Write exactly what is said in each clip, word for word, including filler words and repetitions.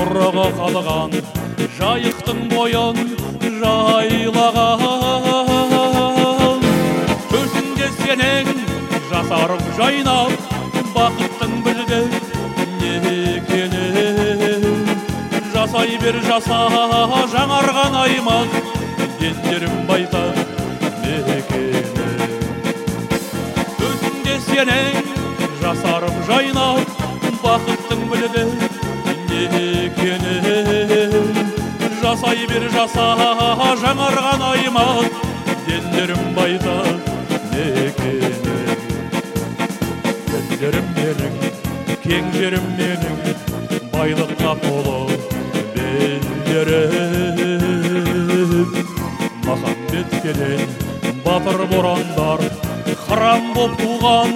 ұрығы қалған жайықтың бойын жайлаған. Көзіңде сенің жасарып жайнап бақыттың білді не екенін. Жасай бер жаса жаңарған аймақ дендерім байтақ не екенін. Көзіңде сенің жасарып жайнап бақыттың білді не екенін. Жасай бер жаса жаңарған аймақ дендерім байтақ не екенін. Дендерім менің, кең жерім менің, байлыққа толы белдерім. Махамбеткеден батыр борандар храм боп туған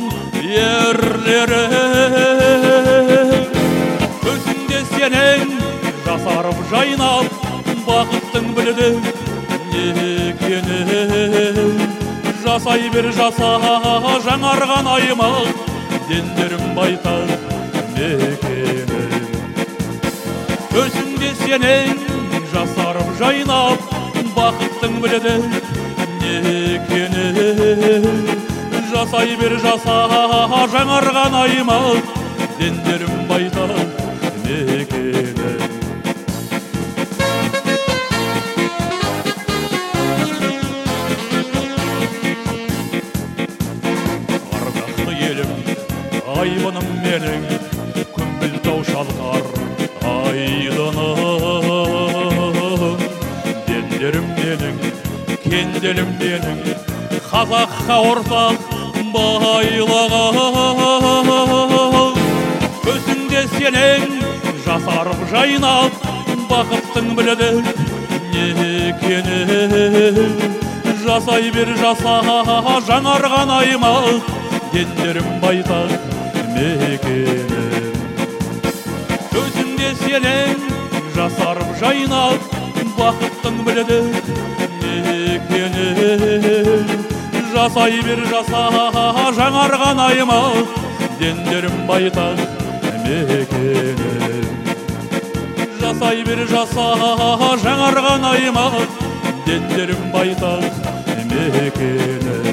ерлерім. Көзіңде сенің жасарып жайнап бақыттың білді не екенін. Жасай бер жаса жаңарған аймақ дендерім байтақ не екенін. Көзіңде сенің жасарып жайнап бақыттың білді не екенін. Жасай бер жаса жаңарған аймақ дендерім байтақ не екенін. Ардақты елім, айбыным менің, күмбіл тау шалқар айдыным. Дендерім менің, кенделім менің, қазаққа ортақ байлығым. Көзіңде сенің жасарып жайнап бақыттың білді не екенін. Жасай бер жаса жаңарған аймақ дендерім байтақ не екенін. Көзіңде сенің жасарып жайнап бақыттың білді не екенін. Жасай бер жаса жаңарған аймақ дендерім байтақ не екенін. Жасай бер жаса жаңарған аймақ дендерім байтақ не екенін.